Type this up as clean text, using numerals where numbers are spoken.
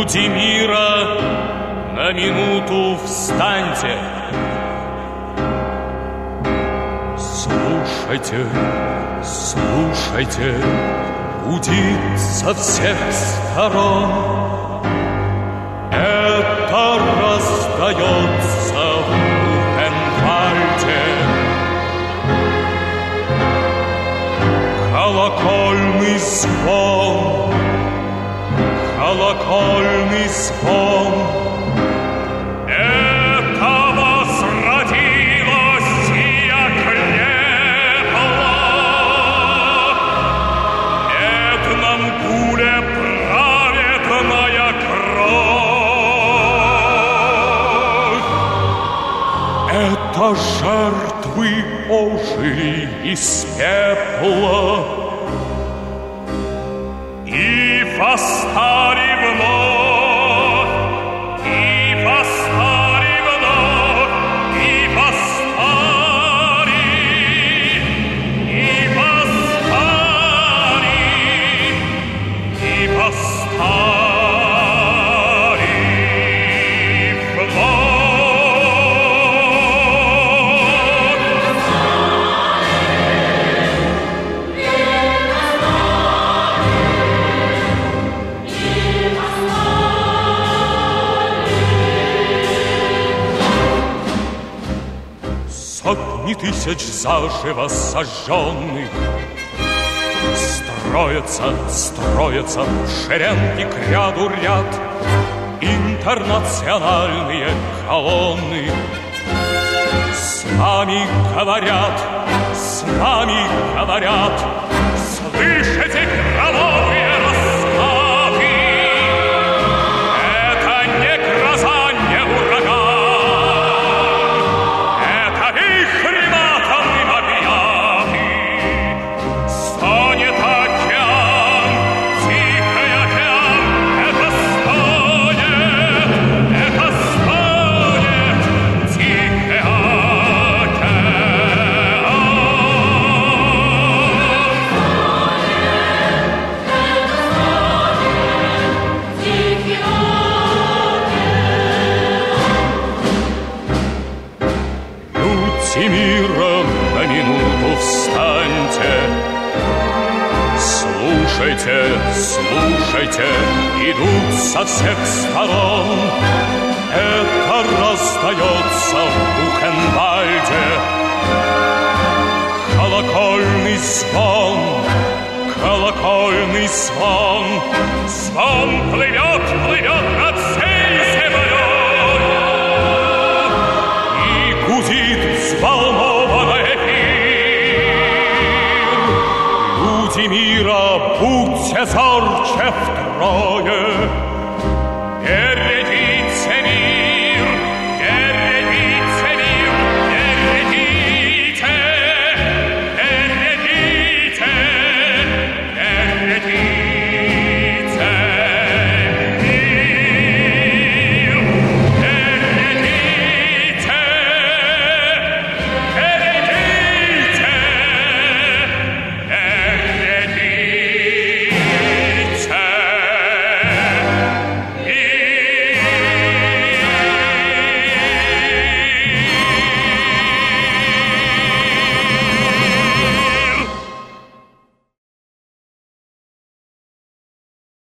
Люди мира, на минуту встаньте. Слушайте, слушайте, гудит со всех сторон. Это раздается в Бухенвальде. Колокольный звон, колокольный звон. Это возродилась сия крепла. Медном гуле праведная кровь. Это жертвы ожили из пепла и восстали вновь, и восстали вновь, и восстали, и восстали, и восстали вновь. Сотни тысяч заживо сожженных строятся, строятся в шеренги к ряду ряд интернациональные колонны. С нами говорят, с нами говорят, слышите громовые раскаты? Это не гроза, не ураган, это вихрь атомным объятый. Стонет океан, тихий океан, это стонет, тихий Люди мира, на минуту встаньте. Слушайте, слушайте, идут со всех сторон. Это раздается в Бухенвальде. Колокольный звон, колокольный звон. Звон плывет, плывет над всей землей и гудит взволнованно эфир. Люди мира, будьте зорче втрое.